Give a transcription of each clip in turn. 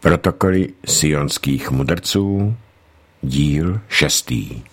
Protokoly sionských mudrců, díl 6.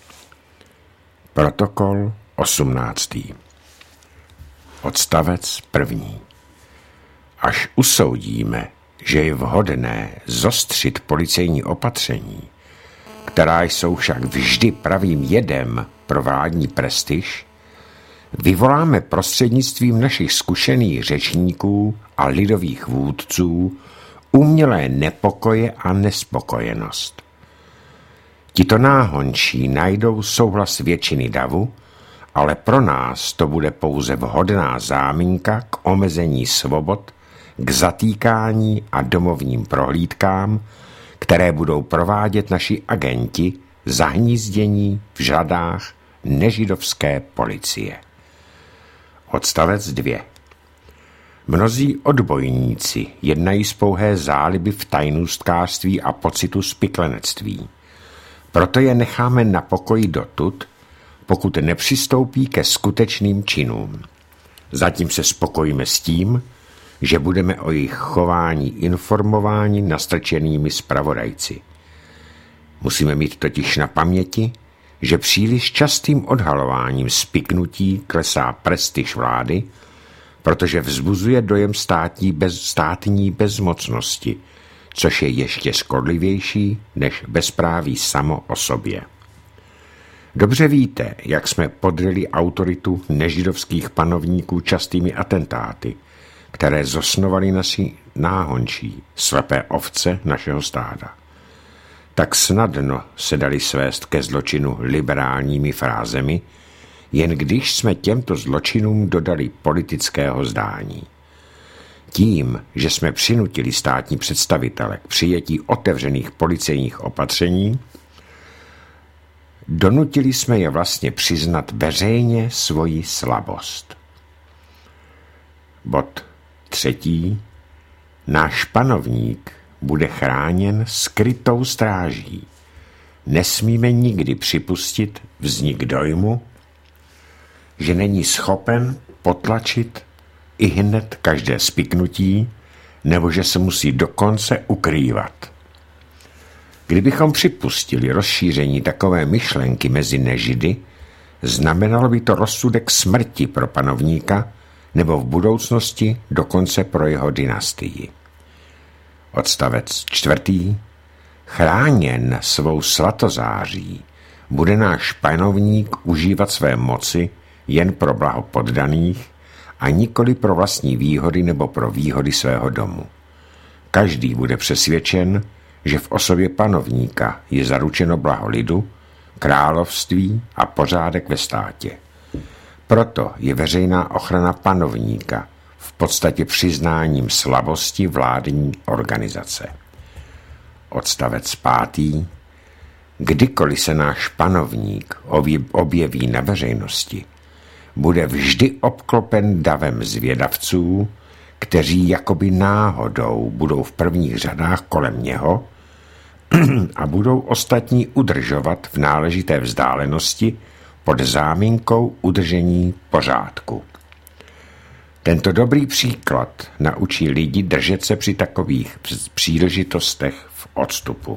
Protokol 18. Odstavec 1. Až usoudíme, že je vhodné zostřit policejní opatření, která jsou však vždy pravým jedem pro vládní prestiž, vyvoláme prostřednictvím našich zkušených řečníků a lidových vůdců umělé nepokoje a nespokojenost. Tito náhončí najdou souhlas většiny davu, ale pro nás to bude pouze vhodná záminka k omezení svobod, k zatýkání a domovním prohlídkám, které budou provádět naši agenti zahnízdění v řadách nežidovské policie. Odstavec 2. Mnozí odbojníci jednají z pouhé záliby v tajnůstkářství a pocitu spiklenectví. Proto je necháme na pokoji dotud, pokud nepřistoupí ke skutečným činům. Zatím se spokojíme s tím, že budeme o jejich chování informováni nastrčenými zpravodajci. Musíme mít totiž na paměti, že příliš častým odhalováním spiknutí klesá prestiž vlády, protože vzbuzuje dojem státní bezmocnosti, což je ještě škodlivější než bezpráví samo o sobě. Dobře víte, jak jsme podryli autoritu nežidovských panovníků častými atentáty, které zosnovali naši náhončí, slepé ovce našeho stáda. Tak snadno se dali svést ke zločinu liberálními frázemi, jen když jsme těmto zločinům dodali politického zdání. Tím, že jsme přinutili státní představitele k přijetí otevřených policejních opatření, donutili jsme je vlastně přiznat veřejně svoji slabost. Bod 3. Náš panovník bude chráněn skrytou stráží. Nesmíme nikdy připustit vznik dojmu, že není schopen potlačit i hned každé spiknutí, nebo že se musí dokonce ukrývat. Kdybychom připustili rozšíření takové myšlenky mezi nežidy, znamenalo by to rozsudek smrti pro panovníka nebo v budoucnosti dokonce pro jeho dynastii. Odstavec 4. Chráněn svou svatozáří bude náš panovník užívat své moci jen pro blaho poddaných a nikoli pro vlastní výhody nebo pro výhody svého domu. Každý bude přesvědčen, že v osobě panovníka je zaručeno blaho lidu, království a pořádek ve státě. Proto je veřejná ochrana panovníka v podstatě přiznáním slabosti vládní organizace. Odstavec 5. Kdykoliv se náš panovník objeví na veřejnosti, bude vždy obklopen davem zvědavců, kteří jakoby náhodou budou v prvních řadách kolem něho a budou ostatní udržovat v náležité vzdálenosti pod záminkou udržení pořádku. Tento dobrý příklad naučí lidi držet se při takových příležitostech v odstupu.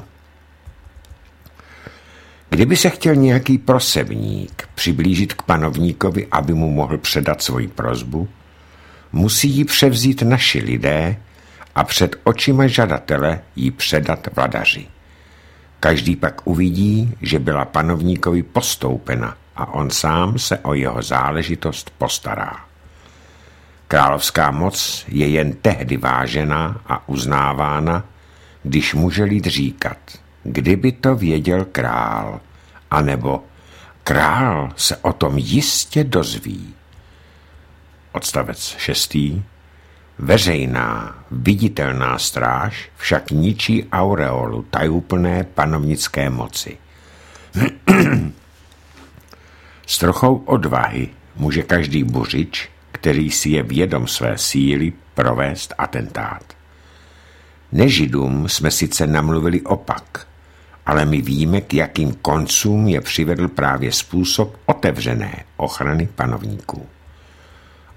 Kdyby se chtěl nějaký prosebník přiblížit k panovníkovi, aby mu mohl předat svoji prosbu, musí ji převzít naši lidé a před očima žadatele ji předat vladaři. Každý pak uvidí, že byla panovníkovi postoupena a on sám se o jeho záležitost postará. Královská moc je jen tehdy vážená a uznávána, když může lid říkat, kdyby to věděl král, anebo král se o tom jistě dozví. Odstavec 6. Veřejná, viditelná stráž však ničí aureolu tajuplné panovnické moci. S trochou odvahy může každý buřič, který si je vědom své síly, provést atentát. Nežidům jsme sice namluvili opak, ale my víme, k jakým koncům je přivedl právě způsob otevřené ochrany panovníků.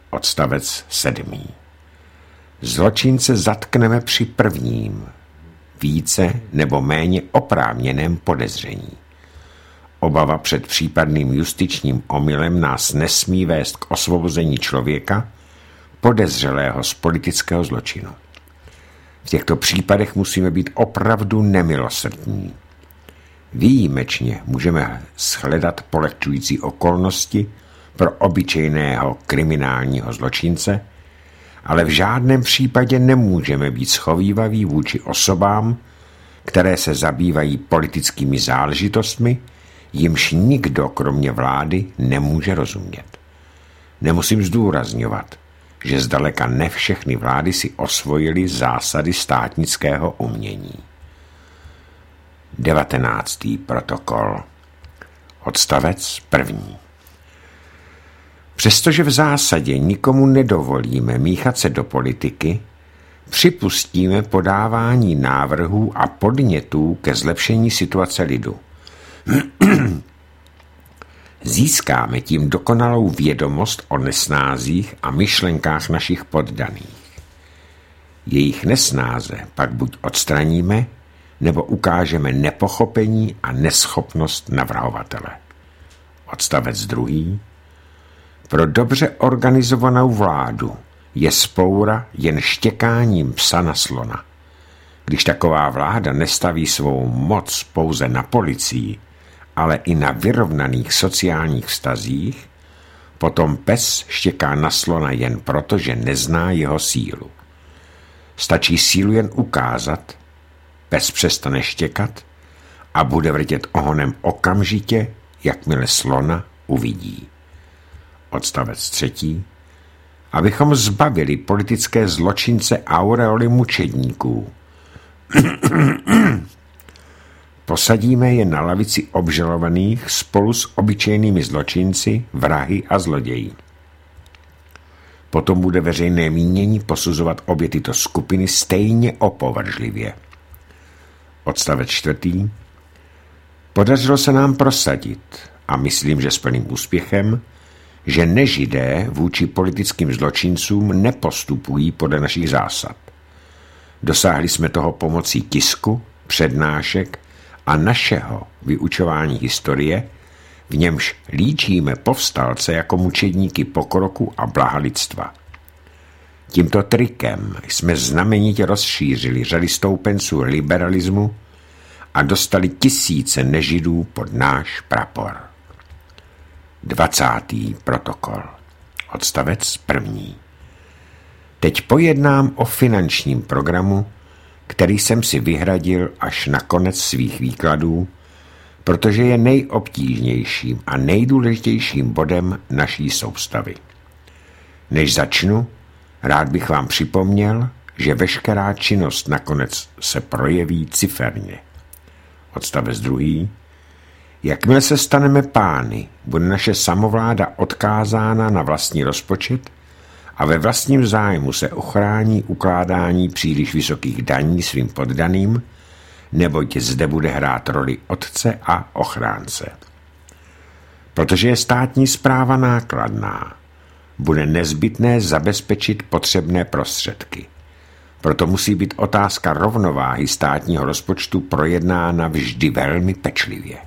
Odstavec 7. Zločince zatkneme při prvním, více nebo méně oprávněném podezření. Obava před případným justičním omylem nás nesmí vést k osvobození člověka podezřelého z politického zločinu. V těchto případech musíme být opravdu nemilosrdní. Výjimečně můžeme shledat polehčující okolnosti pro obyčejného kriminálního zločince, ale v žádném případě nemůžeme být schovívaví vůči osobám, které se zabývají politickými záležitostmi, jimž nikdo kromě vlády nemůže rozumět. Nemusím zdůrazňovat, že zdaleka ne všechny vlády si osvojily zásady státnického umění. 19. protokol. Odstavec 1. Přestože v zásadě nikomu nedovolíme míchat se do politiky, připustíme podávání návrhů a podnětů ke zlepšení situace lidu. Získáme tím dokonalou vědomost o nesnázích a myšlenkách našich poddaných. Jejich nesnáze pak buď odstraníme, nebo ukážeme nepochopení a neschopnost navrhovatele. Odstavec 2. Pro dobře organizovanou vládu je vzpoura jen štěkáním psa na slona. Když taková vláda nestaví svou moc pouze na policii, ale i na vyrovnaných sociálních vztazích, potom pes štěká na slona jen proto, že nezná jeho sílu. Stačí sílu jen ukázat, pes přestane štěkat a bude vrtět ohonem okamžitě, jakmile slona uvidí. Odstavec 3. Abychom zbavili politické zločince aureoly mučedníků. Posadíme je na lavici obžalovaných spolu s obyčejnými zločinci, vrahy a zloději. Potom bude veřejné mínění posuzovat obě tyto skupiny stejně opovržlivě. Odstavec 4. Podařilo se nám prosadit, a myslím, že s plným úspěchem, že nežidé vůči politickým zločincům nepostupují podle našich zásad. Dosáhli jsme toho pomocí tisku, přednášek a našeho vyučování historie, v němž líčíme povstalce jako mučedníky pokroku a blaha lidstva. Tímto trikem jsme znamenitě rozšířili řady stoupenců liberalismu a dostali tisíce nežidů pod náš prapor. 20. protokol. Odstavec 1. Teď pojednám o finančním programu, který jsem si vyhradil až na konec svých výkladů, protože je nejobtížnějším a nejdůležitějším bodem naší soustavy. Než začnu, rád bych vám připomněl, že veškerá činnost nakonec se projeví ciferně. Odstavec 2. Jakmile se staneme pány, bude naše samovláda odkázána na vlastní rozpočet a ve vlastním zájmu se ochrání ukládání příliš vysokých daní svým poddaným, neboť zde bude hrát roli otce a ochránce. Protože je státní správa nákladná, bude nezbytné zabezpečit potřebné prostředky. Proto musí být otázka rovnováhy státního rozpočtu projednána vždy velmi pečlivě.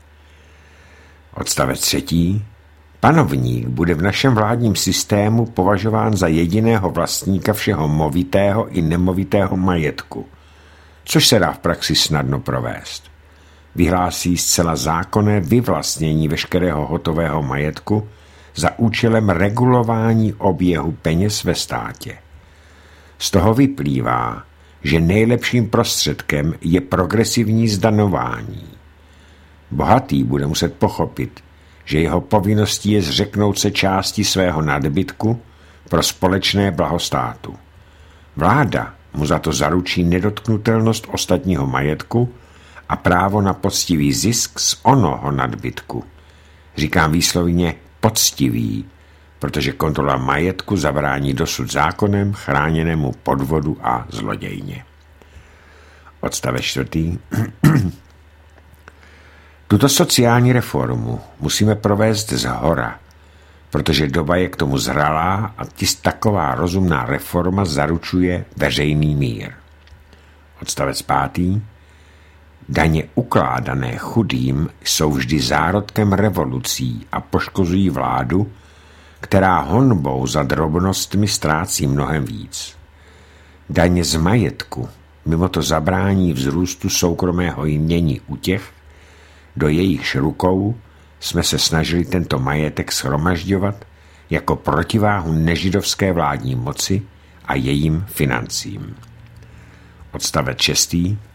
Odstavec 3. Panovník bude v našem vládním systému považován za jediného vlastníka všeho movitého i nemovitého majetku, což se dá v praxi snadno provést. Vyhlásí zcela zákonné vyvlastnění veškerého hotového majetku za účelem regulování oběhu peněz ve státě. Z toho vyplývá, že nejlepším prostředkem je progresivní zdaňování. Bohatý bude muset pochopit, že jeho povinností je zřeknout se části svého nadbytku pro společné blaho státu. Vláda mu za to zaručí nedotknutelnost ostatního majetku a právo na poctivý zisk z onoho nadbytku. Říkám výslovně poctivý, protože kontrola majetku zabrání dosud zákonem chráněnému podvodu a zlodějně. Odstavec 4. Tuto sociální reformu musíme provést zhora, protože doba je k tomu zralá a taková rozumná reforma zaručuje veřejný mír. Odstavec 5. Daně ukládané chudým jsou vždy zárodkem revolucí a poškozují vládu, která honbou za drobnostmi ztrácí mnohem víc. Daně z majetku mimo to zabrání vzrůstu soukromého jmění u těch, do jejichž rukou jsme se snažili tento majetek shromažďovat jako protiváhu nežidovské vládní moci a jejím financím. Odstavec 6.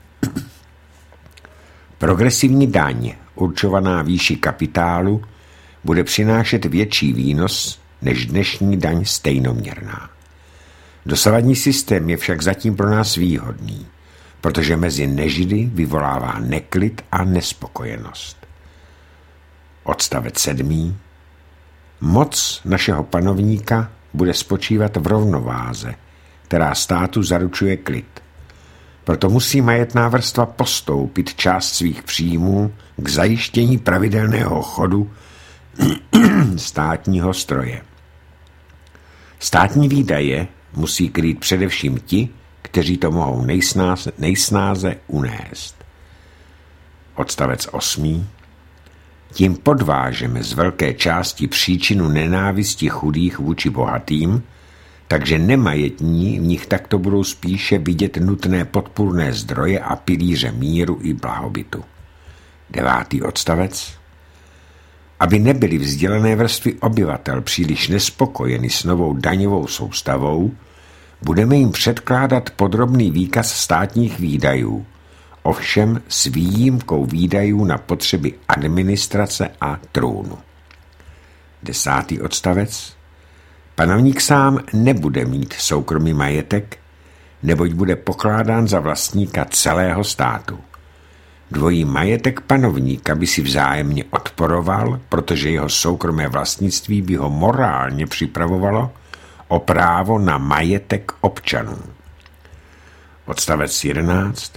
Progresivní daň určovaná výši kapitálu bude přinášet větší výnos než dnešní daň stejnoměrná. Dosavadní systém je však zatím pro nás výhodný, protože mezi nežidy vyvolává neklid a nespokojenost. Odstavec 7. Moc našeho panovníka bude spočívat v rovnováze, která státu zaručuje klid. Proto musí majetná vrstva postoupit část svých příjmů k zajištění pravidelného chodu státního stroje. Státní výdaje musí krýt především ti, kteří to mohou nejsnáze unést. Odstavec 8. Tím podvážeme z velké části příčinu nenávisti chudých vůči bohatým, takže nemajetní v nich takto budou spíše vidět nutné podpůrné zdroje a pilíře míru i blahobytu. 9. odstavec. Aby nebyly vzdělané vrstvy obyvatel příliš nespokojeny s novou daňovou soustavou, budeme jim předkládat podrobný výkaz státních výdajů, ovšem s výjimkou výdajů na potřeby administrace a trůnu. 10. odstavec. Panovník sám nebude mít soukromý majetek, neboť bude pokládán za vlastníka celého státu. Dvojí majetek panovníka by si vzájemně odporoval, protože jeho soukromé vlastnictví by ho morálně připravovalo o právo na majetek občanů. Odstavec 11.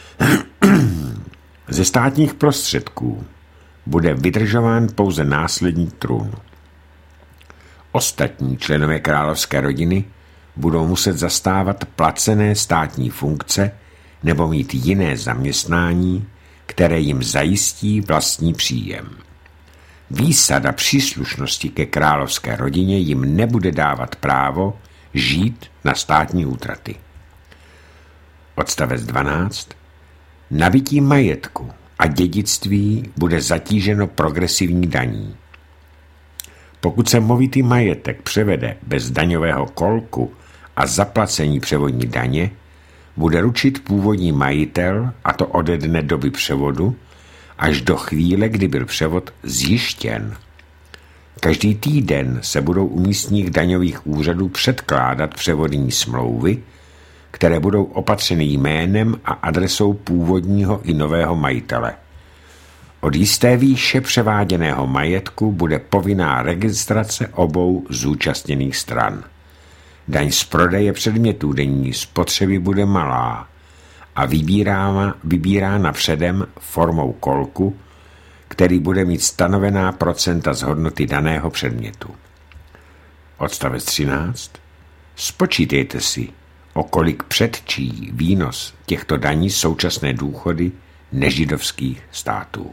Ze státních prostředků bude vydržován pouze následník trůnu. Ostatní členové královské rodiny budou muset zastávat placené státní funkce nebo mít jiné zaměstnání, které jim zajistí vlastní příjem. Výsada příslušnosti ke královské rodině jim nebude dávat právo žít na státní útraty. Odstavec 12. Nabytí majetku a dědictví bude zatíženo progresivní daní. Pokud se movitý majetek převede bez daňového kolku a zaplacení převodní daně, bude ručit původní majitel, a to ode dne doby převodu, až do chvíle, kdy byl převod zjištěn. Každý týden se budou u místních daňových úřadů předkládat převodní smlouvy, které budou opatřeny jménem a adresou původního i nového majitele. Od jisté výše převáděného majetku bude povinná registrace obou zúčastněných stran. Daň z prodeje předmětů denní spotřeby bude malá a vybírána předem formou kolku, který bude mít stanovená procenta z hodnoty daného předmětu. Odstavec 13. Spočítejte si, o kolik předčí výnos těchto daní současné důchody nežidovských států.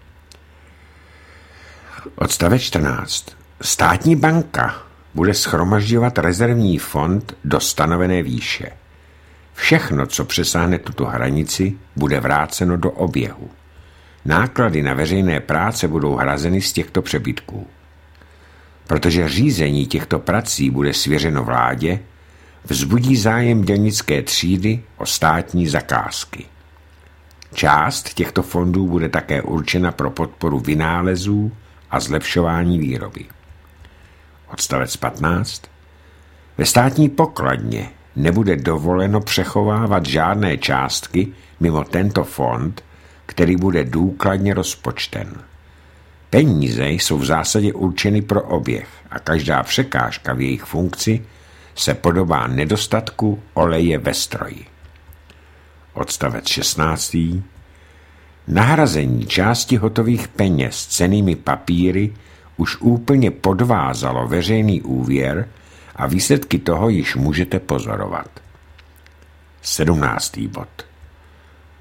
Odstavec 14. Státní banka bude shromažďovat rezervní fond do stanovené výše. Všechno, co přesáhne tuto hranici, bude vráceno do oběhu. Náklady na veřejné práce budou hrazeny z těchto přebytků. Protože řízení těchto prací bude svěřeno vládě, vzbudí zájem dělnické třídy o státní zakázky. Část těchto fondů bude také určena pro podporu vynálezů a zlepšování výroby. Odstavec 15. Ve státní pokladně nebude dovoleno přechovávat žádné částky mimo tento fond, který bude důkladně rozpočten. Peníze jsou v zásadě určeny pro oběh a každá překážka v jejich funkci se podobá nedostatku oleje ve stroji. Odstavec 16. Nahrazení části hotových peněz cennými papíry už úplně podvázalo veřejný úvěr a výsledky toho již můžete pozorovat. 17. bod.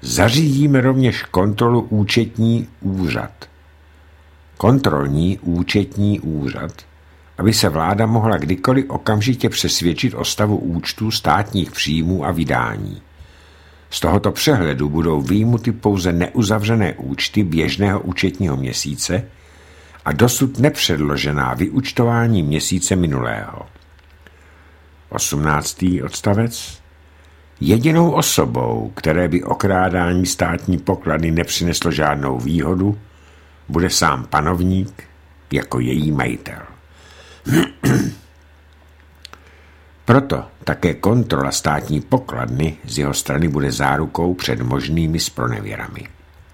Zařídíme rovněž kontrolní účetní úřad, aby se vláda mohla kdykoliv okamžitě přesvědčit o stavu účtů státních příjmů a vydání. Z tohoto přehledu budou vyjmuty pouze neuzavřené účty běžného účetního měsíce a dosud nepředložená vyúčtování měsíce minulého. 18. odstavec. Jedinou osobou, které by okrádání státní pokladny nepřineslo žádnou výhodu, bude sám panovník jako její majitel. Proto také kontrola státní pokladny z jeho strany bude zárukou před možnými zpronevěrami.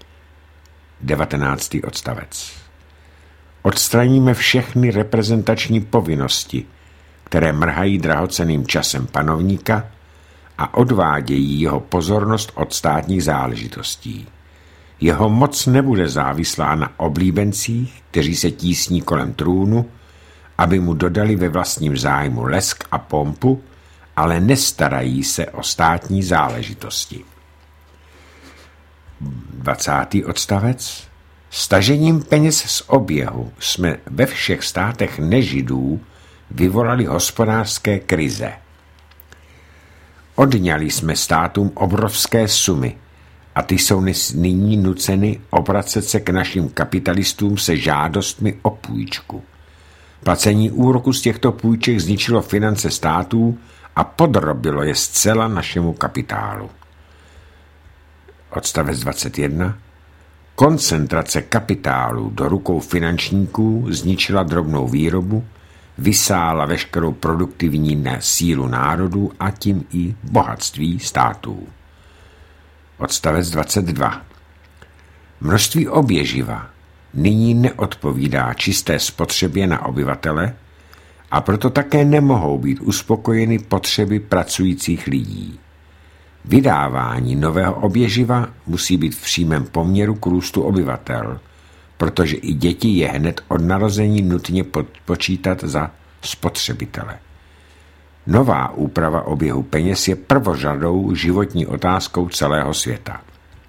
19. odstavec. Odstraníme všechny reprezentační povinnosti, které mrhají drahocenným časem panovníka a odvádějí jeho pozornost od státních záležitostí. Jeho moc nebude závislá na oblíbencích, kteří se tísní kolem trůnu, aby mu dodali ve vlastním zájmu lesk a pompu, ale nestarají se o státní záležitosti. 20. odstavec. Stažením peněz z oběhu jsme ve všech státech nežidů vyvolali hospodářské krize. Odňali jsme státům obrovské sumy a ty jsou nyní nuceny obracet se k našim kapitalistům se žádostmi o půjčku. Placení úroku z těchto půjček zničilo finance států a podrobilo je zcela našemu kapitálu. Odstavec 21. Koncentrace kapitálu do rukou finančníků zničila drobnou výrobu, vysála veškerou produktivní sílu národů a tím i bohatství států. Odstavec 22. Množství oběživa nyní neodpovídá čisté spotřebě na obyvatele a proto také nemohou být uspokojeny potřeby pracujících lidí. Vydávání nového oběživa musí být v přímém poměru k růstu obyvatel, protože i děti je hned od narození nutně počítat za spotřebitele. Nová úprava oběhu peněz je prvořadou životní otázkou celého světa.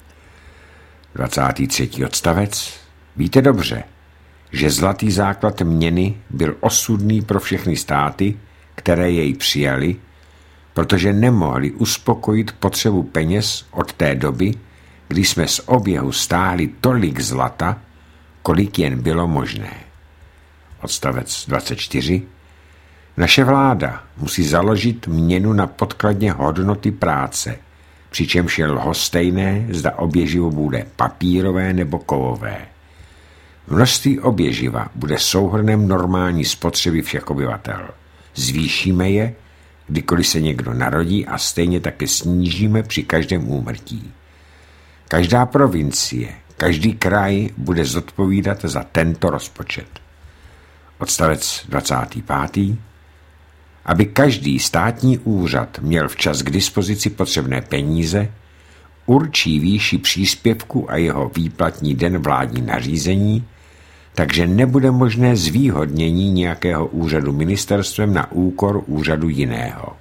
23. odstavec. Víte dobře, že zlatý základ měny byl osudný pro všechny státy, které jej přijali, protože nemohli uspokojit potřebu peněz od té doby, kdy jsme z oběhu stáhli tolik zlata, kolik jen bylo možné. Odstavec 24. Naše vláda musí založit měnu na podkladně hodnoty práce, přičemž je lhostejné, zda oběživo bude papírové nebo kovové. Množství oběživa bude souhrnem normální spotřeby všech obyvatel. Zvýšíme je, kdykoliv se někdo narodí a stejně také snížíme při každém úmrtí. Každá provincie, každý kraj bude zodpovídat za tento rozpočet. Odstavec 25. Aby každý státní úřad měl včas k dispozici potřebné peníze, určí výši příspěvku a jeho výplatní den vládní nařízení, takže nebude možné zvýhodnění nějakého úřadu ministerstvem na úkor úřadu jiného.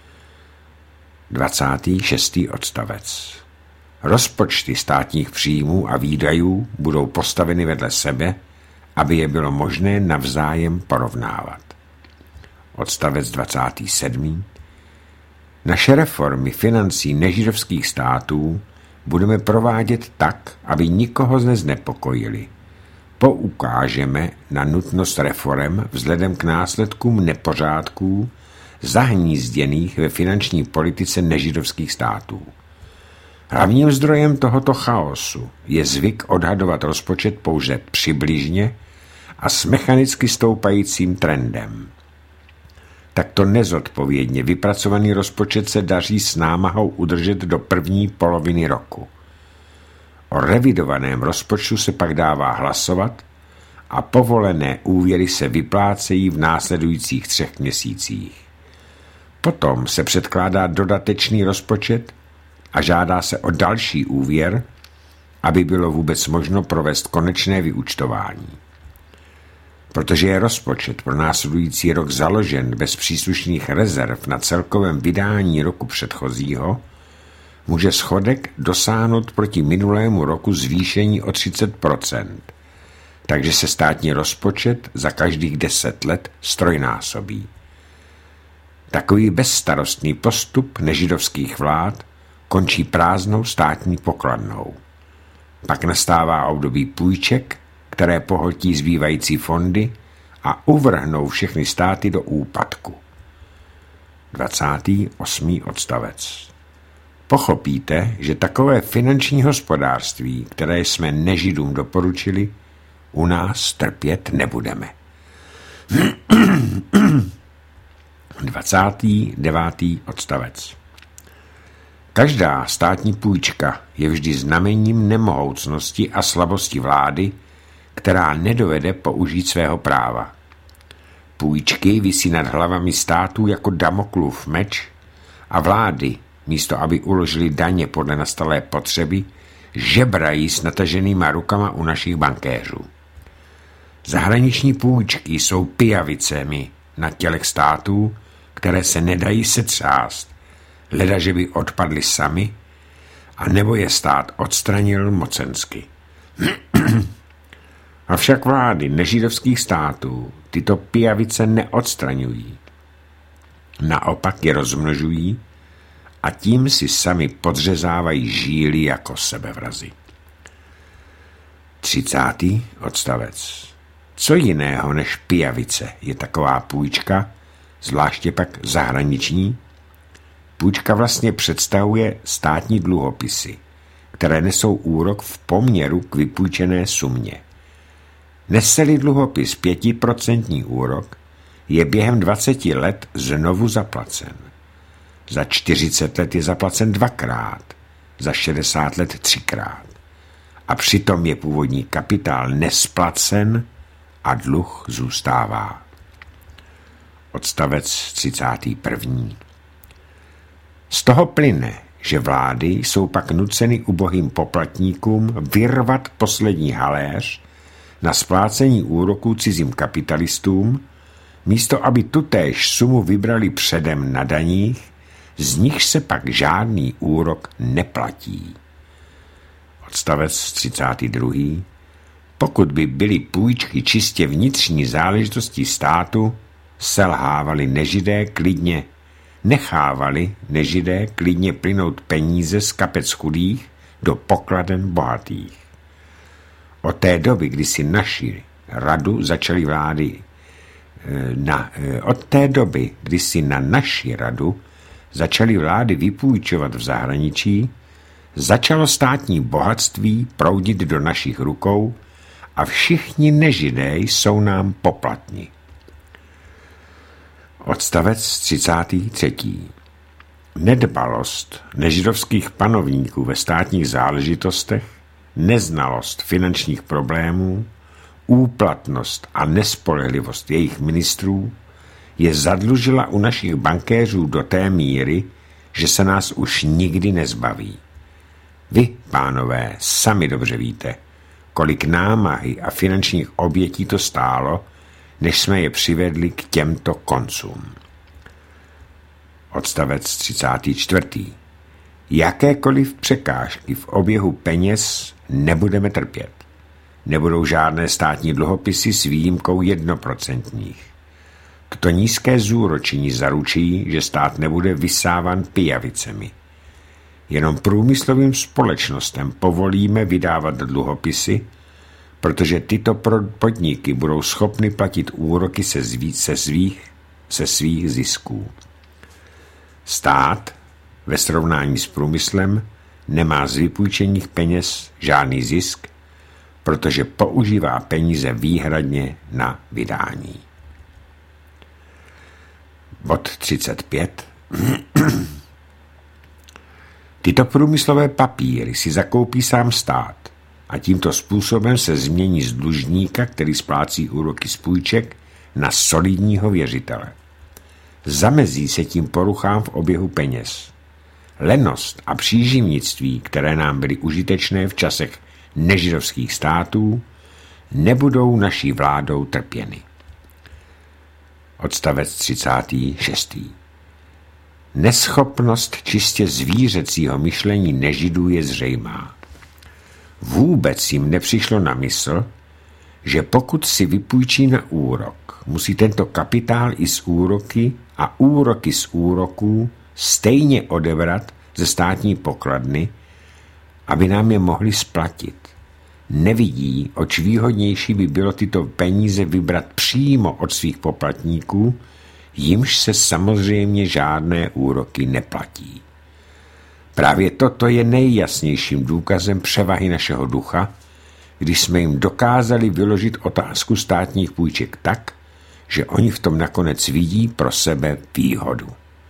26. odstavec. Rozpočty státních příjmů a výdajů budou postaveny vedle sebe, aby je bylo možné navzájem porovnávat. Odstavec 27. Naše reformy financí nežidovských států budeme provádět tak, aby nikoho neznepokojili. Poukážeme na nutnost reforem vzhledem k následkům nepořádků zahnízděných ve finanční politice nežidovských států. Hlavním zdrojem tohoto chaosu je zvyk odhadovat rozpočet pouze přibližně a s mechanicky stoupajícím trendem. Takto nezodpovědně vypracovaný rozpočet se daří s námahou udržet do první poloviny roku. O revidovaném rozpočtu se pak dává hlasovat a povolené úvěry se vyplácejí v následujících 3 měsících. Potom se předkládá dodatečný rozpočet a žádá se o další úvěr, aby bylo vůbec možno provést konečné vyúčtování. Protože je rozpočet pro následující rok založen bez příslušných rezerv na celkovém vydání roku předchozího, může schodek dosáhnout proti minulému roku zvýšení o 30%, takže se státní rozpočet za každých 10 let strojnásobí. Takový bezstarostný postup nežidovských vlád končí prázdnou státní pokladnou. Pak nastává období půjček, které pohltí zbývající fondy a uvrhnou všechny státy do úpadku. 28. odstavec. Pochopíte, že takové finanční hospodářství, které jsme nežidům doporučili, u nás trpět nebudeme. 29. odstavec. Každá státní půjčka je vždy znamením nemohoucnosti a slabosti vlády, která nedovede použít svého práva. Půjčky visí nad hlavami států jako Damoklův meč a vlády, místo aby uložili daně podle nastalé potřeby, žebrají s nataženýma rukama u našich bankéřů. Zahraniční půjčky jsou pijavicemi na tělech států, které se nedají setřást, leda, že by odpadly sami, a nebo je stát odstranil mocensky. Avšak vlády nežidovských států tyto pijavice neodstraňují. Naopak je rozmnožují a tím si sami podřezávají žíly jako sebevrazi. 30. odstavec. Co jiného než pijavice je taková půjčka, zvláště pak zahraniční? Půjčka vlastně představuje státní dluhopisy, které nesou úrok v poměru k vypůjčené sumě. Nese-li dluhopis 5% úrok, je během 20 let znovu zaplacen. Za 40 let je zaplacen 2krát, za 60 let 3krát. A přitom je původní kapitál nesplacen a dluh zůstává. Odstavec 31. Z toho plyne, že vlády jsou pak nuceny ubohým poplatníkům vyrvat poslední haléř na splácení úroků cizím kapitalistům, místo aby tutéž sumu vybrali předem na daních, z nichž se pak žádný úrok neplatí. Odstavec 32. Pokud by byly půjčky čistě vnitřní záležitosti státu, nechávali nežidé klidně plynout peníze z kapec chudých do pokladen bohatých. Od té doby, kdy si na naši radu začaly vlády vypůjčovat v zahraničí, začalo státní bohatství proudit do našich rukou a všichni nežidé jsou nám poplatni. Odstavec 33. Nedbalost nežidovských panovníků ve státních záležitostech, neznalost finančních problémů, úplatnost a nespolehlivost jejich ministrů je zadlužila u našich bankéřů do té míry, že se nás už nikdy nezbaví. Vy, pánové, sami dobře víte, kolik námahy a finančních obětí to stálo, než jsme je přivedli k těmto koncům. Odstavec 34. Jakékoliv překážky v oběhu peněz nebudeme trpět. Nebudou žádné státní dluhopisy s výjimkou 1%. Toto nízké zúročení zaručí, že stát nebude vysávan pijavicemi. Jenom průmyslovým společnostem povolíme vydávat dluhopisy, protože tyto podniky budou schopny platit úroky se svých zisků. Stát ve srovnání s průmyslem nemá z vypůjčených peněz žádný zisk, protože používá peníze výhradně na vydání. Bod 35. Tyto průmyslové papíry si zakoupí sám stát a tímto způsobem se změní z dlužníka, který splácí úroky z půjček, na solidního věřitele. Zamezí se tím poruchám v oběhu peněz. Lenost a příživnictví, které nám byly užitečné v časech nežidovských států, nebudou naší vládou trpěny. Odstavec 36. Neschopnost čistě zvířecího myšlení nežidů je zřejmá. Vůbec jim nepřišlo na mysl, že pokud si vypůjčí na úrok, musí tento kapitál i z úroky a úroky z úroků stejně odebrat ze státní pokladny, aby nám je mohli splatit. Nevidí, oč výhodnější by bylo tyto peníze vybrat přímo od svých poplatníků, jimž se samozřejmě žádné úroky neplatí. Právě toto je nejjasnějším důkazem převahy našeho ducha, když jsme jim dokázali vyložit otázku státních půjček tak, že oni v tom nakonec vidí pro sebe výhodu.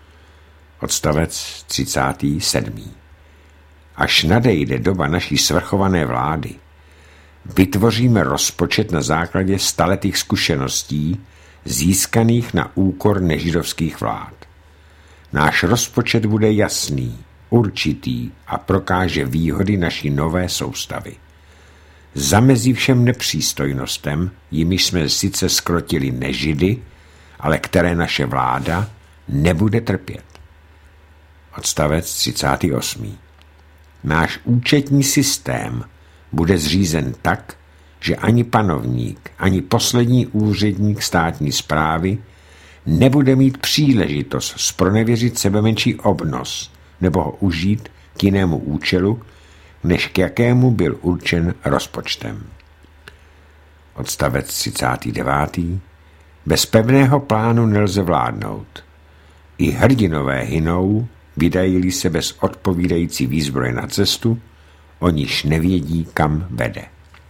Odstavec 37. Až nadejde doba naší svrchované vlády, vytvoříme rozpočet na základě staletých zkušeností získaných na úkor nežidovských vlád. Náš rozpočet bude jasný, určitý a prokáže výhody naší nové soustavy. Zamezí všem nepřístojnostem, jimiž jsme sice skrotili nežidy, ale které naše vláda nebude trpět. Odstavec 38. Náš účetní systém bude zřízen tak, že ani panovník, ani poslední úředník státní správy nebude mít příležitost zpronevěřit sebemenší obnos nebo ho užít k jinému účelu, než k jakému byl určen rozpočtem. Odstavec 39. Bez pevného plánu nelze vládnout. I hrdinové hynou, vydají-li se bez odpovídající výzbroje na cestu, o níž nevědí, kam vede.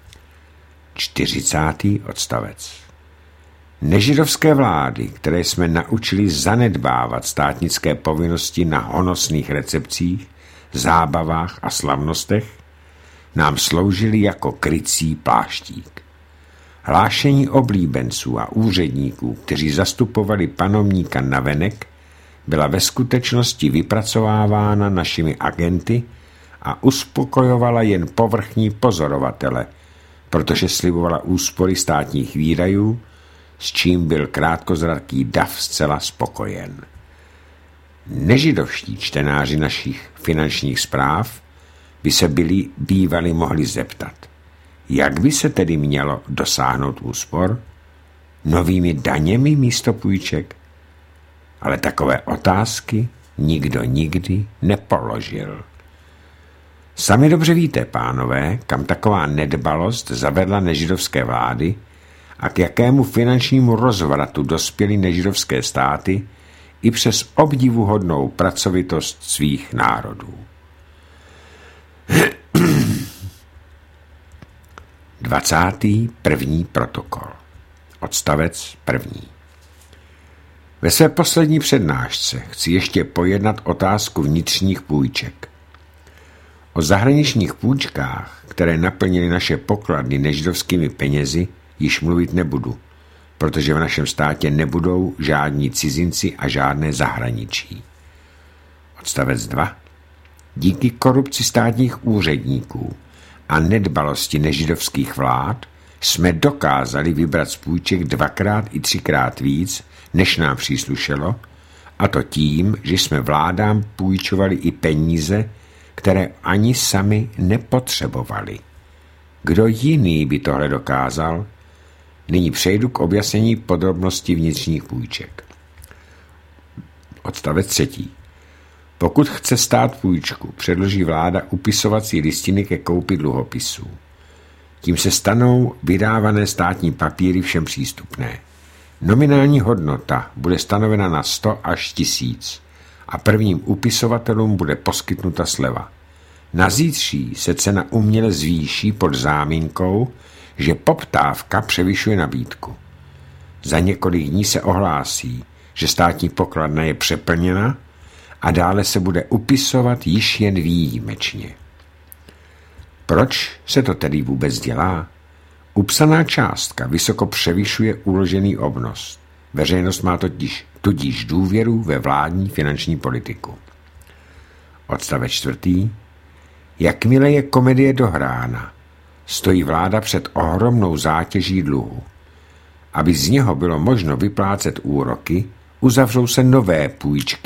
40. odstavec. Nežidovské vlády, které jsme naučili zanedbávat státnické povinnosti na honosných recepcích, zábavách a slavnostech, nám sloužily jako krycí pláštík. Hlášení oblíbenců a úředníků, kteří zastupovali panovníka navenek, byla ve skutečnosti vypracovávána našimi agenty a uspokojovala jen povrchní pozorovatele, protože slibovala úspory státních výdajů, s čím byl krátkozraký dav zcela spokojen. Nežidovští čtenáři našich finančních zpráv by se bývali mohli zeptat, jak by se tedy mělo dosáhnout úspor? Novými daněmi místo půjček? Ale takové otázky nikdo nikdy nepoložil. Sami dobře víte, pánové, kam taková nedbalost zavedla nežidovské vlády a k jakému finančnímu rozvratu dospěly nežidovské státy i přes obdivuhodnou pracovitost svých národů. 21. protokol. Odstavec 1. Ve své poslední přednášce chci ještě pojednat otázku vnitřních půjček. O zahraničních půjčkách, které naplnily naše pokladny nežidovskými penězi, již mluvit nebudu, protože v našem státě nebudou žádní cizinci a žádné zahraničí. Odstavec 2. Díky korupci státních úředníků a nedbalosti nežidovských vlád jsme dokázali vybrat z půjček 2x i 3x víc, než nám příslušelo, a to tím, že jsme vládám půjčovali i peníze, které ani sami nepotřebovali. Kdo jiný by tohle dokázal? Nyní přejdu k objasnění podrobností vnitřních půjček. Odstavec 3. Pokud chce stát půjčku, předloží vláda upisovací listiny ke koupi dluhopisů. Tím se stanou vydávané státní papíry všem přístupné. Nominální hodnota bude stanovena na 100 až 1000 a prvním upisovatelům bude poskytnuta sleva. Na zítří se cena uměle zvýší pod záminkou, že poptávka převyšuje nabídku. Za několik dní se ohlásí, že státní pokladna je přeplněna a dále se bude upisovat již jen výjimečně. Proč se to tedy vůbec dělá? Upsaná částka vysoko převyšuje uložený obnos. Veřejnost má tudíž důvěru ve vládní finanční politiku. Odstavec 4. Jakmile je komedie dohrána, stojí vláda před ohromnou zátěží dluhu. Aby z něho bylo možno vyplácet úroky, uzavřou se nové půjčky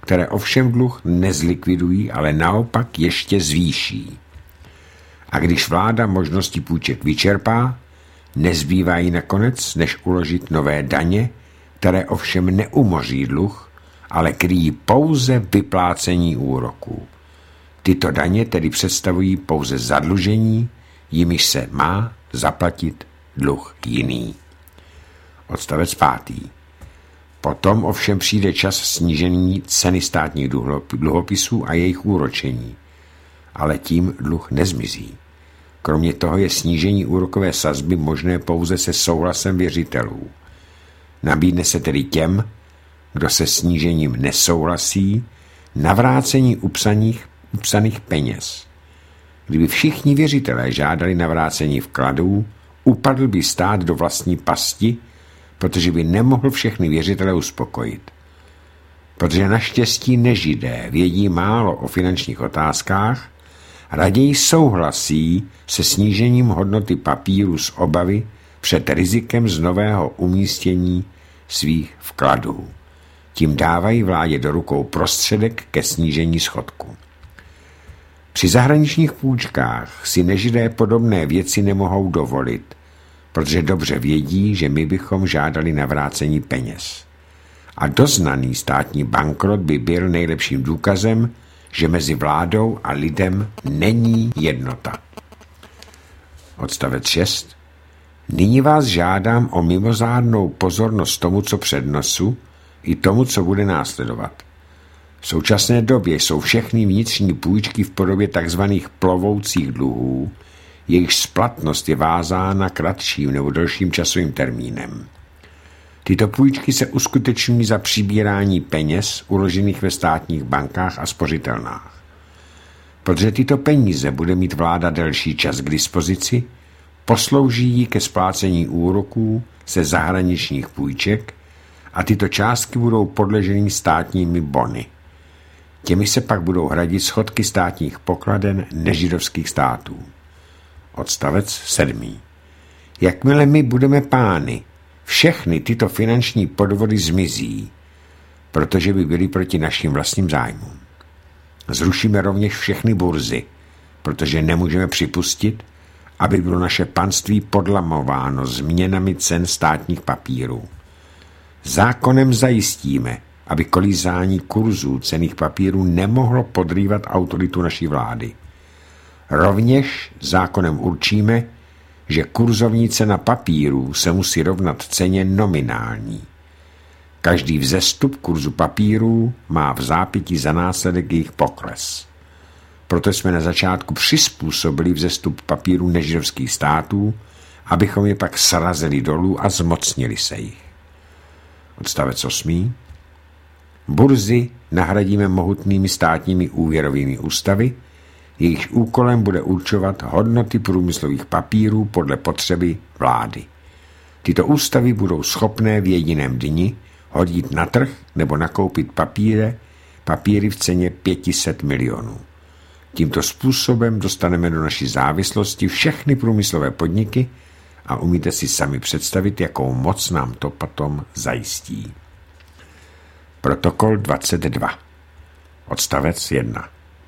které ovšem dluh nezlikvidují, ale naopak ještě zvýší. A když vláda možnosti půjček vyčerpá, nezbývá jí nakonec, než uložit nové daně, které ovšem neumoří dluh, ale kryjí pouze vyplácení úroků. Tyto daně tedy představují pouze zadlužení, jimiž se má zaplatit dluh jiný. Odstavec 5. Potom ovšem přijde čas snížení ceny státních dluhopisů a jejich úročení, ale tím dluh nezmizí. Kromě toho je snížení úrokové sazby možné pouze se souhlasem věřitelů. Nabídne se tedy těm, kdo se snížením nesouhlasí, navrácení upsaných peněz. Kdyby všichni věřitelé žádali navrácení vkladů, upadl by stát do vlastní pasti, protože by nemohl všechny věřitele uspokojit. Protože naštěstí nežidé vědí málo o finančních otázkách, raději souhlasí se snížením hodnoty papíru z obavy před rizikem z nového umístění svých vkladů. Tím dávají vládě do rukou prostředek ke snížení schodku. Při zahraničních půjčkách si nežidé podobné věci nemohou dovolit, protože dobře vědí, že my bychom žádali navrácení peněz. A doznaný státní bankrot by byl nejlepším důkazem, že mezi vládou a lidem není jednota. Odstavec 6. Nyní vás žádám o mimořádnou pozornost tomu, co přednesu, i tomu, co bude následovat. V současné době jsou všechny vnitřní půjčky v podobě tzv. Plovoucích dluhů, jejichž splatnost je vázána kratším nebo delším časovým termínem. Tyto půjčky se uskutečňují za přibírání peněz uložených ve státních bankách a spořitelnách. Protože tyto peníze bude mít vláda delší čas k dispozici, poslouží jí ke splácení úroků ze zahraničních půjček a tyto částky budou podleženy státními bony. Těmi se pak budou hradit schodky státních pokladen nežidovských států. Odstavec 7. Jakmile my budeme pány, všechny tyto finanční podvody zmizí, protože by byly proti našim vlastním zájmům. Zrušíme rovněž všechny burzy, protože nemůžeme připustit, aby bylo naše panství podlamováno změnami cen státních papírů. Zákonem zajistíme, aby kolísání kurzů cenných papírů nemohlo podrývat autoritu naší vlády. Rovněž zákonem určíme, že kurzovní cena papírů se musí rovnat ceně nominální. Každý vzestup kurzu papírů má v zápětí za následek jejich pokles. Proto jsme na začátku přizpůsobili vzestup papírů nežidovských států, abychom je pak srazili dolů a zmocnili se jich. Odstavec 8. Burzy nahradíme mohutnými státními úvěrovými ústavy, jejichž úkolem bude určovat hodnoty průmyslových papírů podle potřeby vlády. Tyto ústavy budou schopné v jediném dni hodit na trh nebo nakoupit papíry v ceně 500 milionů. Tímto způsobem dostaneme do naší závislosti všechny průmyslové podniky a umíte si sami představit, jakou moc nám to potom zajistí. Protokol 22. Odstavec 1.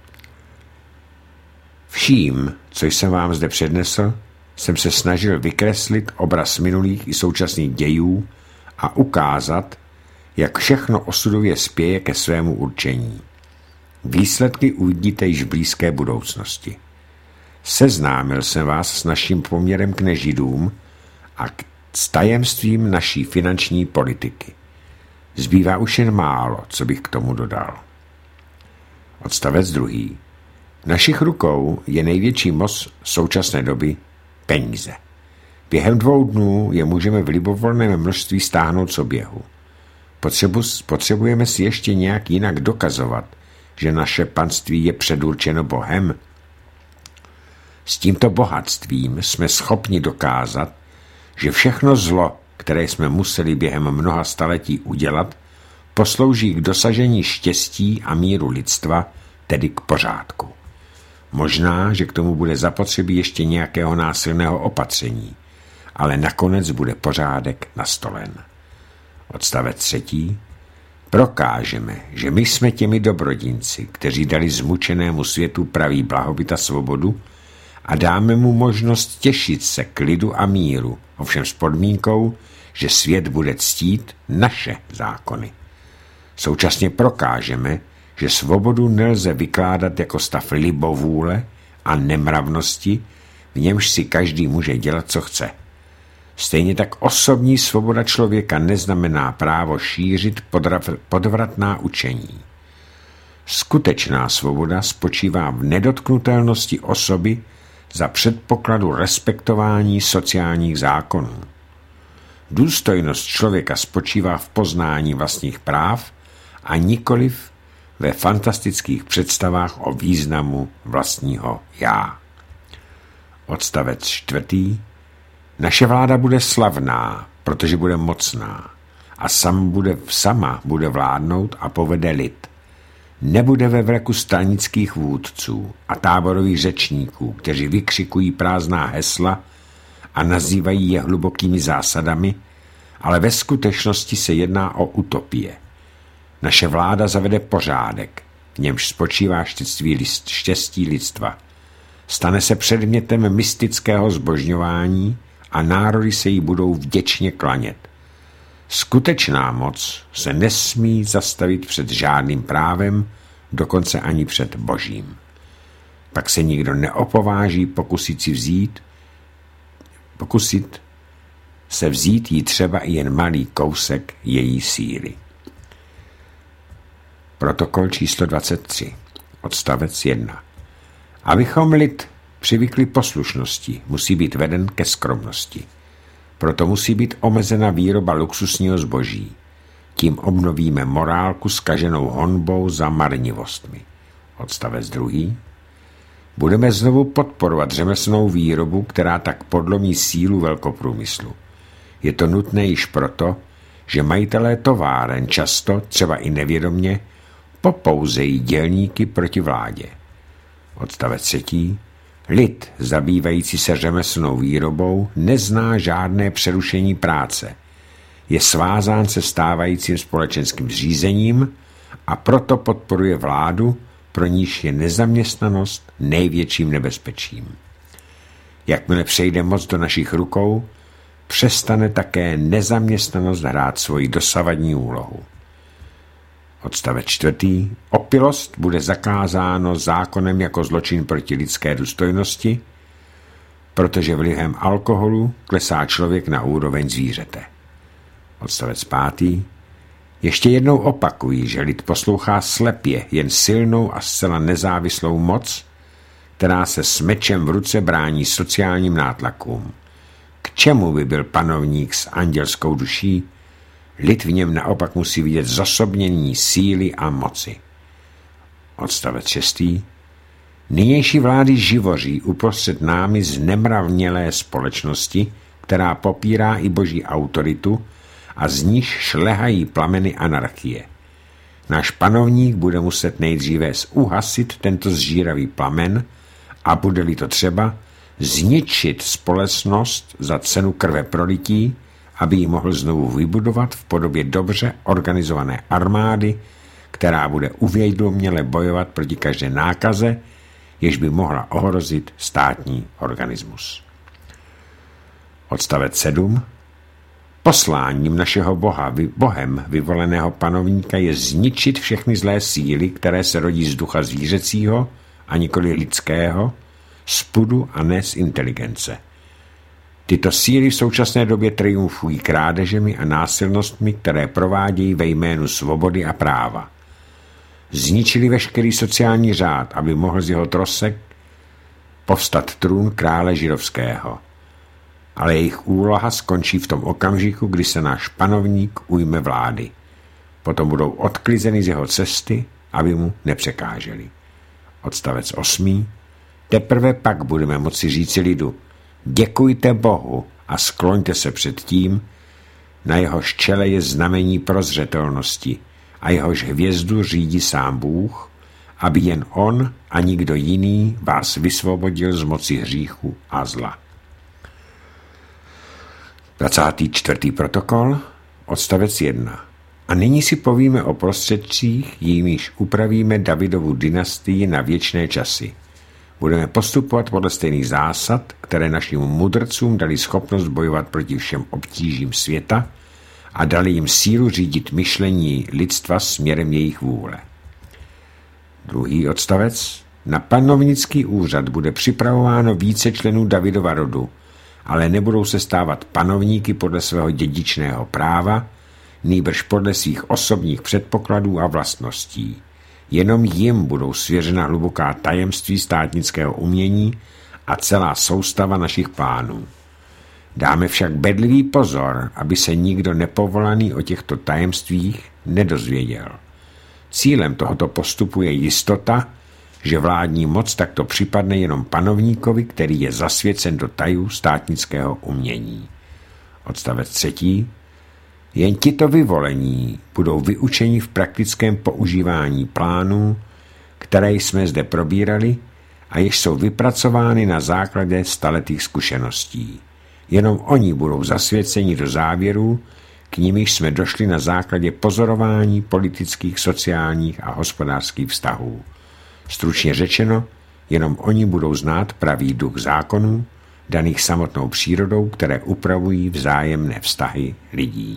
Vším, co jsem vám zde přednesl, jsem se snažil vykreslit obraz minulých i současných dějů a ukázat, jak všechno osudově spěje ke svému určení. Výsledky uvidíte již v blízké budoucnosti. Seznámil jsem vás s naším poměrem k nežidům a s tajemstvím naší finanční politiky. Zbývá už jen málo, co bych k tomu dodal. Odstavec 2. V našich rukou je největší moc současné doby peníze. Během 2 dnů je můžeme v libovolném množství stáhnout z oběhu. Potřebujeme si ještě nějak jinak dokazovat, že naše panství je předurčeno Bohem. S tímto bohatstvím jsme schopni dokázat, že všechno zlo, které jsme museli během mnoha staletí udělat, poslouží k dosažení štěstí a míru lidstva, tedy k pořádku. Možná, že k tomu bude zapotřebí ještě nějakého násilného opatření, ale nakonec bude pořádek nastolen. Odstavec 3. prokážeme, že my jsme těmi dobrodinci, kteří dali zmučenému světu pravý blahobyt a svobodu a dáme mu možnost těšit se klidu a míru, ovšem s podmínkou, že svět bude ctít naše zákony. Současně prokážeme, že svobodu nelze vykládat jako stav libovůle a nemravnosti, v němž si každý může dělat, co chce. Stejně tak osobní svoboda člověka neznamená právo šířit podvratná učení. Skutečná svoboda spočívá v nedotknutelnosti osoby za předpokladu respektování sociálních zákonů. Důstojnost člověka spočívá v poznání vlastních práv a nikoliv ve fantastických představách o významu vlastního já. Odstavec 4. Naše vláda bude slavná, protože bude mocná a sama bude vládnout a povede lid. Nebude ve vleku stranických vůdců a táborových řečníků, kteří vykřikují prázdná hesla a nazývají je hlubokými zásadami, ale ve skutečnosti se jedná o utopie. Naše vláda zavede pořádek, v němž spočívá štěstí lidstva. Stane se předmětem mystického zbožňování a národy se jí budou vděčně klanět. Skutečná moc se nesmí zastavit před žádným právem, dokonce ani před Božím. Pak se nikdo neopováží pokusit se vzít jí třeba i jen malý kousek její síly. Protokol číslo 23, odstavec 1. Abychom lid přivykli poslušnosti, musí být veden ke skromnosti. Proto musí být omezena výroba luxusního zboží. Tím obnovíme morálku zkaženou honbou za marnivostmi. Odstavec 2. Budeme znovu podporovat řemeslnou výrobu, která tak podlomí sílu velkoprůmyslu. Je to nutné již proto, že majitelé továren často, třeba i nevědomně, popouzejí dělníky proti vládě. Odstavec 3. Lid, zabývající se řemeslnou výrobou, nezná žádné přerušení práce. Je svázán se stávajícím společenským zřízením a proto podporuje vládu, pro níž je nezaměstnanost největším nebezpečím. Jakmile přejde moc do našich rukou, přestane také nezaměstnanost hrát svoji dosavadní úlohu. Odstavec 4. Opilost bude zakázáno zákonem jako zločin proti lidské důstojnosti, protože vlivem alkoholu klesá člověk na úroveň zvířete. Odstavec 5. Ještě jednou opakuji, že lid poslouchá slepě jen silnou a zcela nezávislou moc, která se s mečem v ruce brání sociálním nátlakům. K čemu by byl panovník s andělskou duší? Lid v něm naopak musí vidět zosobnění síly a moci. Odstavec 6. Nynější vlády živoří uprostřed námi znemravnělé společnosti, která popírá i boží autoritu a z níž šlehají plameny anarchie. Náš panovník bude muset nejdříve uhasit tento zžíravý plamen a bude-li to třeba, zničit společnost za cenu krve prolití, aby ji mohl znovu vybudovat v podobě dobře organizované armády, která bude uvědoměle bojovat proti každé nákaze, jež by mohla ohrozit státní organismus. Odstavec 7. Posláním našeho Bohem vyvoleného panovníka je zničit všechny zlé síly, které se rodí z ducha zvířecího a nikoli lidského, z pudu a ne z inteligence. Tyto síly v současné době triumfují krádežemi a násilnostmi, které provádějí ve jménu svobody a práva. Zničili veškerý sociální řád, aby mohl z jeho trosek povstat trůn krále židovského. Ale jejich úloha skončí v tom okamžiku, kdy se náš panovník ujme vlády. Potom budou odklizeny z jeho cesty, aby mu nepřekáželi. Odstavec 8. Teprve pak budeme moci říci lidu: děkujte Bohu a skloňte se před tím, na jehož čele je znamení prozřetelnosti a jehož hvězdu řídí sám Bůh, aby jen on a nikdo jiný vás vysvobodil z moci hříchu a zla. 24. protokol, odstavec 1. A nyní si povíme o prostředcích, jimiž upravíme Davidovu dynastii na věčné časy. Budeme postupovat podle stejných zásad, které našim mudrcům dali schopnost bojovat proti všem obtížím světa a dali jim sílu řídit myšlení lidstva směrem jejich vůle. 2. odstavec. Na panovnický úřad bude připravováno více členů Davidova rodu, ale nebudou se stávat panovníky podle svého dědičného práva, nýbrž podle svých osobních předpokladů a vlastností. Jenom jim budou svěřena hluboká tajemství státnického umění a celá soustava našich plánů. Dáme však bedlivý pozor, aby se nikdo nepovolaný o těchto tajemstvích nedozvěděl. Cílem tohoto postupu je jistota, že vládní moc takto připadne jenom panovníkovi, který je zasvěcen do tajů státnického umění. Odstavec 3. Jen tito vyvolení budou vyučeni v praktickém používání plánů, které jsme zde probírali a jež jsou vypracovány na základě staletých zkušeností. Jenom oni budou zasvěceni do závěrů, k nimiž jsme došli na základě pozorování politických, sociálních a hospodářských vztahů. Stručně řečeno, jenom oni budou znát pravý duch zákonů, daných samotnou přírodou, které upravují vzájemné vztahy lidí.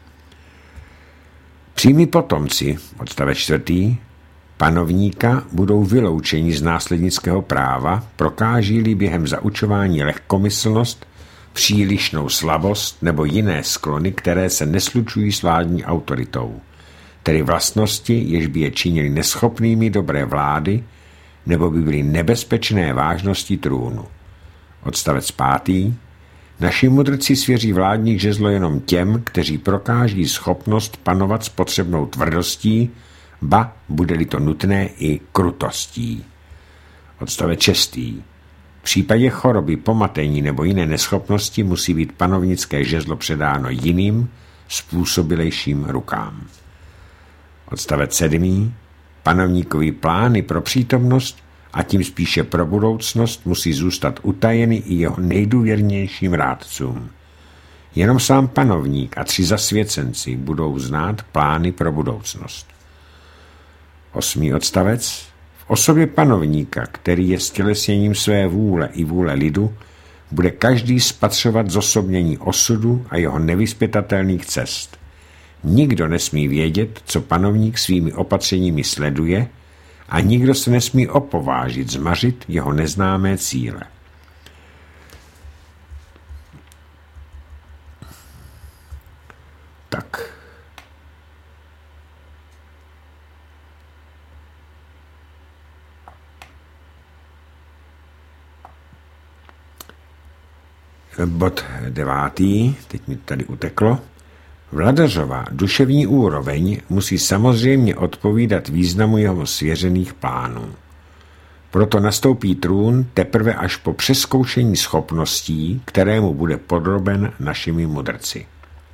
Přímí potomci, odstavec 4. panovníka budou vyloučeni z následnického práva, prokáží-li během zaučování lehkomyslnost, přílišnou slabost nebo jiné sklony, které se neslučují s vládní autoritou, tedy vlastnosti, jež by je činili neschopnými dobré vlády, nebo by byly nebezpečné vážnosti trůnu. Odstavec 5. Naši mudrci svěří vládní žezlo jenom těm, kteří prokáží schopnost panovat s potřebnou tvrdostí, ba, bude-li to nutné, i krutostí. Odstavec 6. V případě choroby, pomatení nebo jiné neschopnosti musí být panovnické žezlo předáno jiným, způsobilejším rukám. Odstavec 7. Panovníkový plány pro přítomnost a tím spíše pro budoucnost musí zůstat utajeny i jeho nejdůvěrnějším rádcům. Jenom sám panovník a 3 zasvěcenci budou znát plány pro budoucnost. 8. odstavec. V osobě panovníka, který je stělesněním své vůle i vůle lidu, bude každý spatřovat zosobnění osudu a jeho nevyzpytatelných cest. Nikdo nesmí vědět, co panovník svými opatřeními sleduje, a nikdo se nesmí opovážit zmařit jeho neznámé cíle. Tak. Bod 9. Teď mi tady uteklo. Vladařova duševní úroveň musí samozřejmě odpovídat významu jeho svěřených plánů. Proto nastoupí trůn teprve až po přezkoušení schopností, kterému bude podroben našimi mudrci.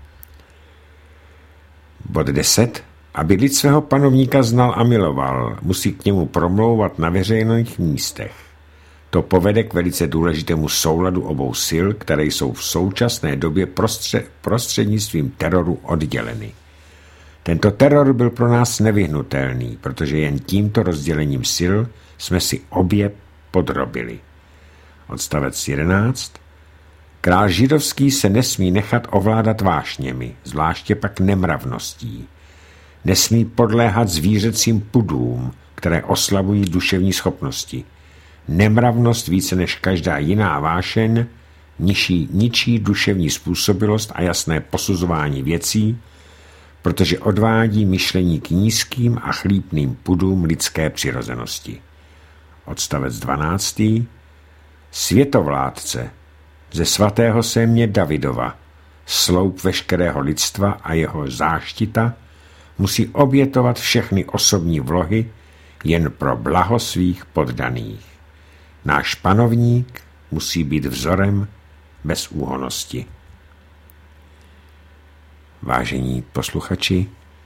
Bod 10. Aby lid svého panovníka znal a miloval, musí k němu promlouvat na veřejných místech. To povede k velice důležitému souladu obou sil, které jsou v současné době prostřednictvím teroru odděleny. Tento teror byl pro nás nevyhnutelný, protože jen tímto rozdělením sil jsme si obě podrobili. Odstavec 11. Král židovský se nesmí nechat ovládat vášněmi, zvláště pak nemravností. Nesmí podléhat zvířecím pudům, které oslabují duševní schopnosti. Nemravnost více než každá jiná vášeň ničí duševní způsobilost a jasné posuzování věcí, protože odvádí myšlení k nízkým a chlípným pudům lidské přirozenosti. Odstavec 12. Světovládce ze svatého sémě Davidova, sloup veškerého lidstva a jeho záštita, musí obětovat všechny osobní vlohy jen pro blaho svých poddaných. Náš panovník musí být vzorem bezúhonnosti. Vážení posluchači,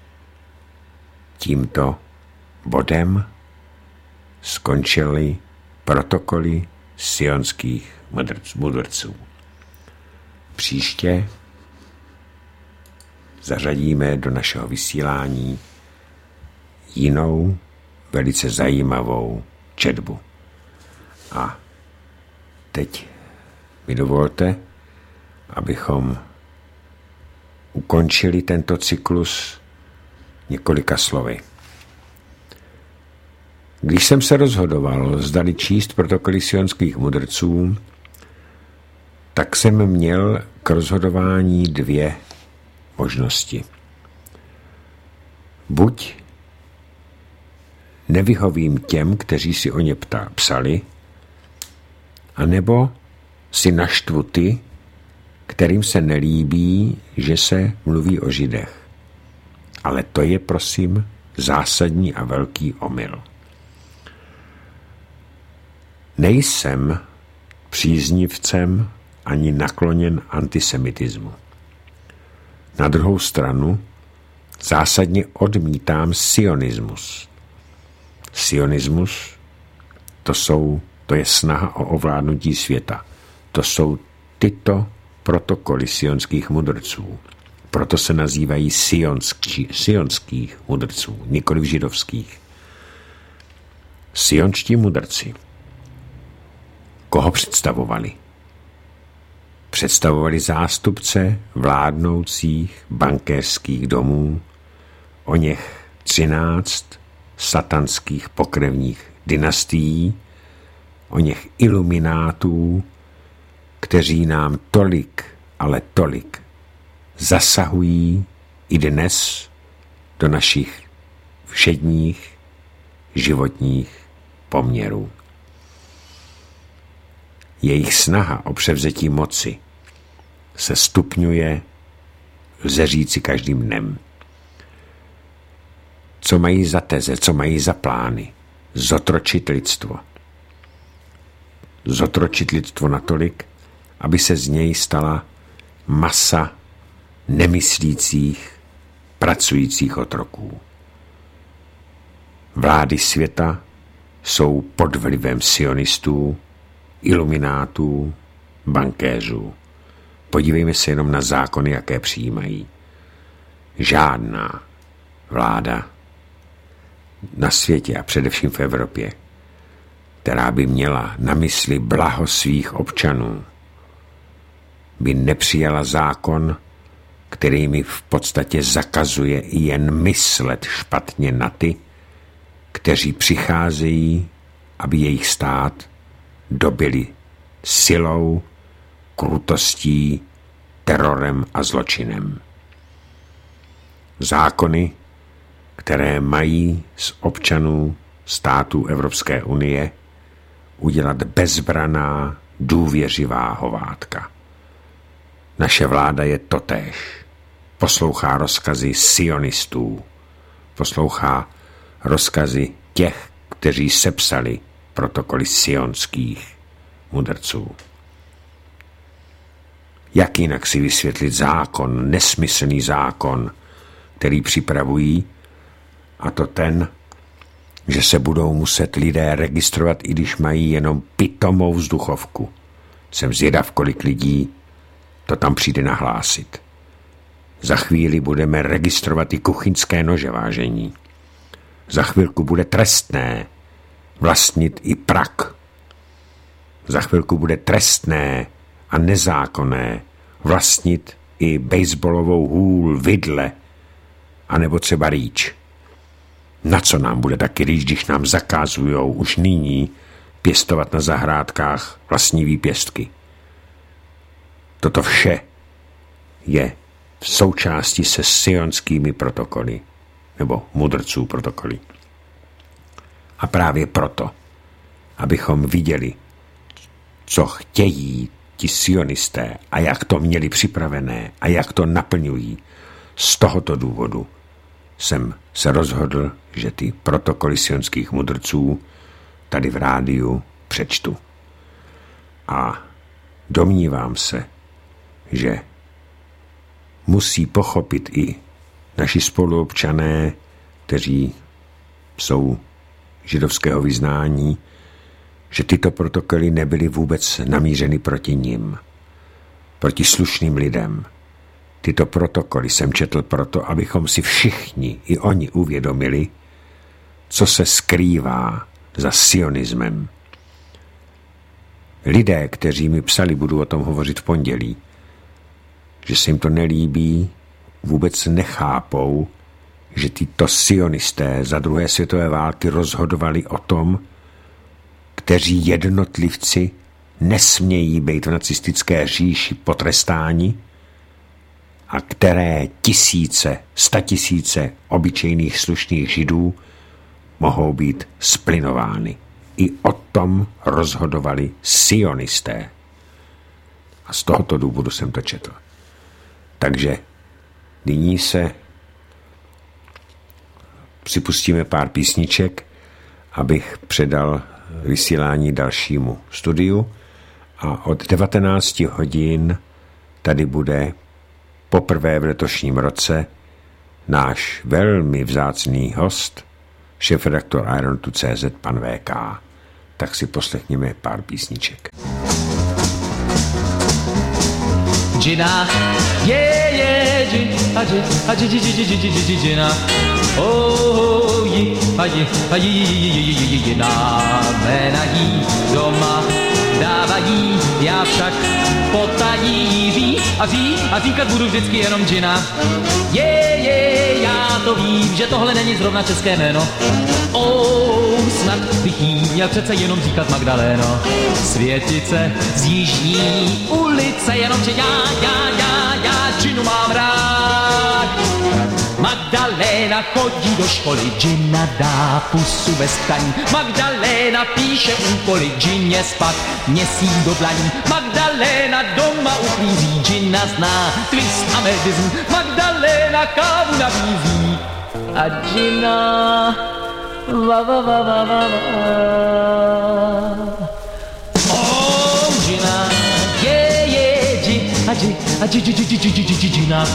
tímto bodem skončily protokoly sionských mudrců. Příště zařadíme do našeho vysílání jinou, velice zajímavou četbu. A teď mi dovolte, abychom ukončili tento cyklus několika slovy. Když jsem se rozhodoval, zdali číst protokoly sionských mudrců, tak jsem měl k rozhodování dvě možnosti. Buď nevyhovím těm, kteří si o ně psali, anebo si naštvu ty, kterým se nelíbí, že se mluví o Židech. Ale to je, prosím, zásadní a velký omyl. Nejsem příznivcem ani nakloněn antisemitismu. Na druhou stranu zásadně odmítám sionismus. Sionismus to je snaha o ovládnutí světa. To jsou tyto protokoly sionských mudrců. Proto se nazývají sionských mudrců, nikoliv židovských. Sionští mudrci. Koho představovali? Představovali zástupce vládnoucích bankéřských domů, o něch 13 satanských pokrevních dynastií, o něch iluminátů, kteří nám tolik, ale tolik zasahují i dnes do našich všedních životních poměrů. Jejich snaha o převzetí moci se stupňuje, lze říci, každým dnem. Co mají za teze, co mají za plány? Zotročit lidstvo. Zotročit lidstvo natolik, aby se z něj stala masa nemyslících, pracujících otroků. Vlády světa jsou pod vlivem sionistů, iluminátů, bankéřů. Podívejme se jenom na zákony, jaké přijímají. Žádná vláda na světě a především v Evropě, která by měla na mysli blaho svých občanů, by nepřijala zákon, který mi v podstatě zakazuje jen myslet špatně na ty, kteří přicházejí, aby jejich stát dobili silou, krutostí, terorem a zločinem. Zákony, které mají z občanů států Evropské unie udělat bezbraná, důvěřivá hovátka. Naše vláda je totéž. Poslouchá rozkazy sionistů. Poslouchá rozkazy těch, kteří sepsali protokoly sionských mudrců. Jak jinak si vysvětlit zákon, nesmyslný zákon, který připravují, a to ten, že se budou muset lidé registrovat, i když mají jenom pitomou vzduchovku. Jsem zvědav, kolik lidí to tam přijde nahlásit. Za chvíli budeme registrovat i kuchyňské nože, vážení. Za chvilku bude trestné vlastnit i prak. Za chvilku bude trestné a nezákonné vlastnit i baseballovou hůl, vidle, anebo třeba rýč. Na co nám bude taky rýč, když nám zakázujou už nyní pěstovat na zahrádkách vlastní výpěstky? Toto vše je v součástí se sionskými protokoly, nebo mudrců protokoly. A právě proto, abychom viděli, co chtějí ti sionisté a jak to měli připravené a jak to naplňují, z tohoto důvodu jsem se rozhodl, že ty protokoly sionských mudrců tady v rádiu přečtu. A domnívám se, že musí pochopit i naši spoluobčané, kteří jsou židovského vyznání, že tyto protokoly nebyly vůbec namířeny proti nim, proti slušným lidem. Tyto protokoly jsem četl proto, abychom si všichni i oni uvědomili, co se skrývá za sionismem. Lidé, kteří mi psali, budu o tom hovořit v pondělí, že se jim to nelíbí, vůbec nechápou, že tyto sionisté za druhé světové války rozhodovali o tom, kteří jednotlivci nesmějí být v nacistické říši potrestáni a které statisíce obyčejných slušných Židů mohou být splinovány. I o tom rozhodovali sionisté. A z tohoto důvodu jsem to četl. Takže nyní se připustíme pár písniček, abych předal vysílání dalšímu studiu a od 19 hodin tady bude poprvé v letošním roce náš velmi vzácný host, šéfredaktor Irontu.cz, pan VK. Tak si poslechněme pár písniček. Gina, yeah, Gina, oh, Gina, jména jí doma dávají, já však potají ví a říkat budu vždycky jenom Gina. Já to vím, že tohle není zrovna české jméno. Snad bych jí měl přece jenom říkat Magdaléno. Světice z jižní ulice, jenomže já Ginu mám rád. Magdaléna chodí do školy, Gina dá pusu bez tkaní. Magdaléna píše úkoly, Gině spat měsíc do dlaní. Magdaléna doma uklízí, Gina zná twist a medizm. Magdaléna kávu nabízí a Gina Gina, Gina,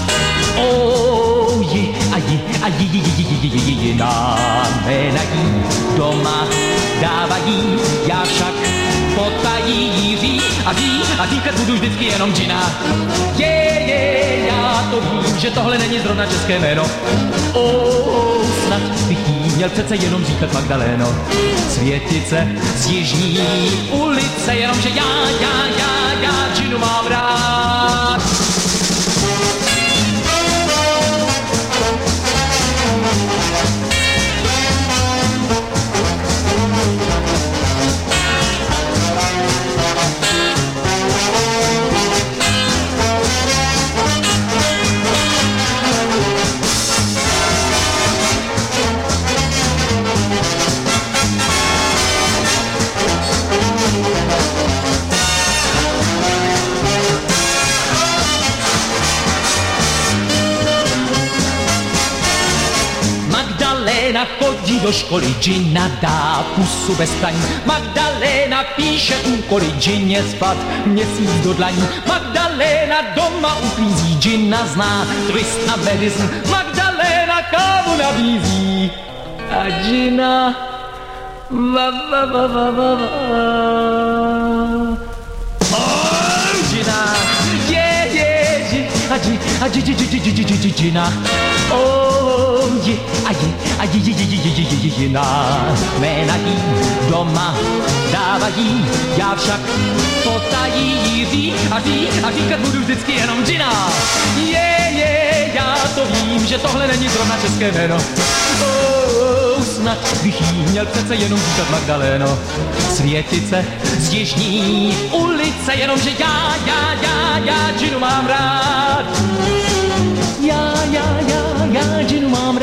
Gina, jména jí doma dávají, já však potají ví a říkat budu vždycky jenom Gina. Já to vím, že tohle není zrovna české jméno. Snad bych jí měl přece jenom říkat Magdaléno. Světice z jižní ulice, jenomže já Ginu mám rád. Magdaléna chodí do školy, Gina dá pusu bez tkaní. Magdaléna píše úkoly, Gině spat měsíc do dlaní. Magdaléna doma uklízí, Gina zná twist a medicine. Magdaléna kávu nabízí a Gina Gina, Gina, Gina, jména jí doma dávají, já však potají ví a říkat budu vždycky jenom Gina. Já to vím, že tohle není zrovna české jméno. Snad bych jí měl přece jenom říkat Magdaléno. Světice z jižní ulice, jenomže já Ginu mám rád. Já Ginu mám